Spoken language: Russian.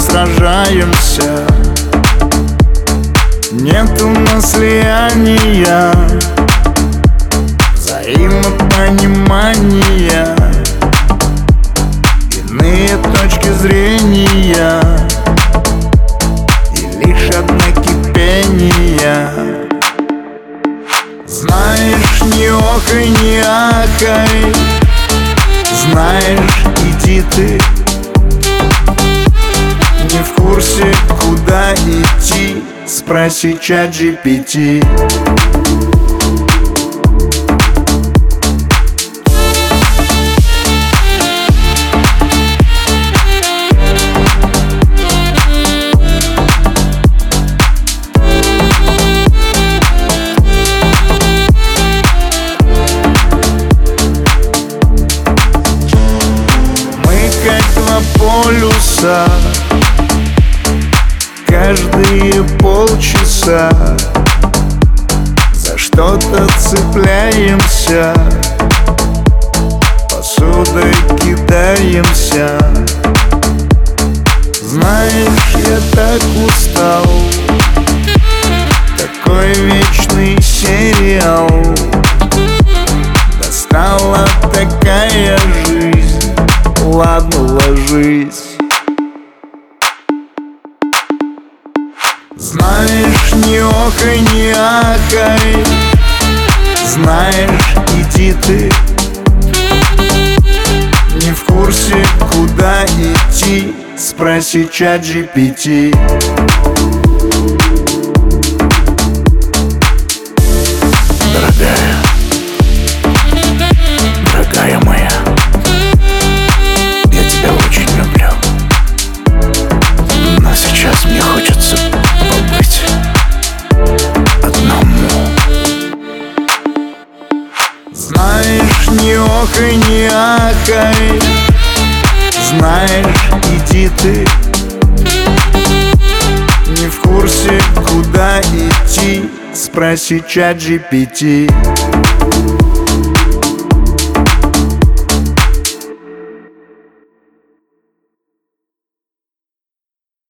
сражаемся. Нет у нас слияния, взаимопонимания, иные точки зрения и лишь одно кипение. Знаешь, не охай, не ахай, знаешь, иди ты. Не в курсе, куда идти, спроси ChatGPT. Полюса каждые полчаса за что-то цепляемся, посудой кидаемся. Знаешь, я так устал, такой вечный сериал. Достала такая жизнь, ладно, ложись. Знаешь, не охай, не ахай, знаешь, иди ты. Не в курсе, куда идти, спроси ChatGPT. Дорогая моя, я тебя очень люблю, но сейчас мне хочется побыть одному. Знаешь, не охай, не ахай, знаешь, иди ты. Не в курсе, куда идти, спроси ChatGPT.